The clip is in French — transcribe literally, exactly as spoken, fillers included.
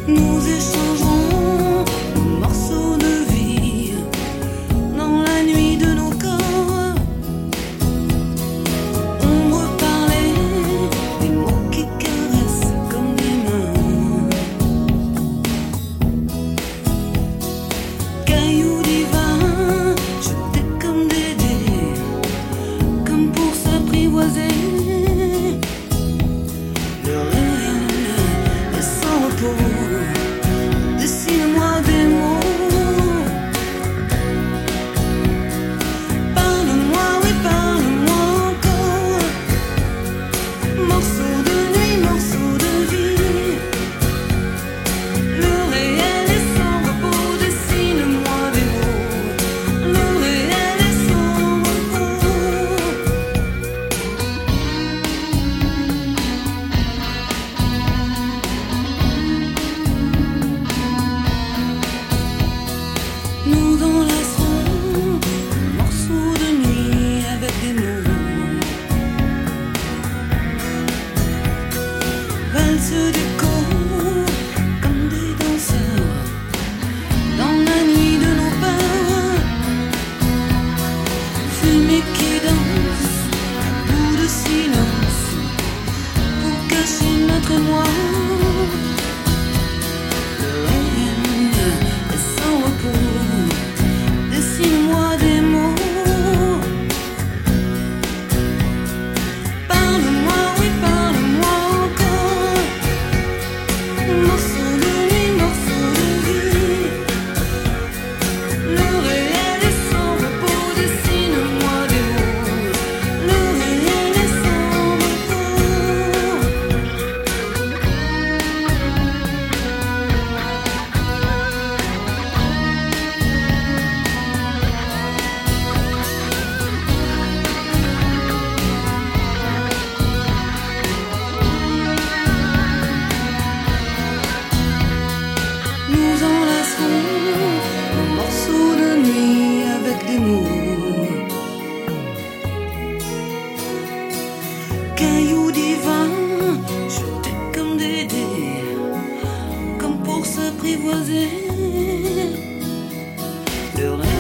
Nous échangerons nos morceaux de vie dans la nuit de nos corps. On reparlait des mots qui caressent comme des mains. Cailloux divins jetés comme des dés, comme pour s'apprivoiser. Le réel est sans repos. Dessine-moi des mots. Parle-moi, oui, parle-moi encore. Morceau de nuit, morceau de vie. Le réel est sans repos. Dessine-moi des mots. Le réel est sans repos. Nous enlacerons un morceau de nuit avec des mots. Valse d'écho comme des danseurs dans la nuit de nos peurs. Fumée qui danse à bout de silence pour cacher notre émoi. Le réel est sans repos. Dessine-moi des mots. Parle-moi, oui, parle-moi encore. Morceau de nuit, morceau de vie. Le réel est sans repos. Dessine-moi des mots. Le réel est sans repos. Nous enlacerons nos morceaux de nuit avec des mots. Cailloux divins jetés comme des dés, comme pour s'apprivoiser. Le rêve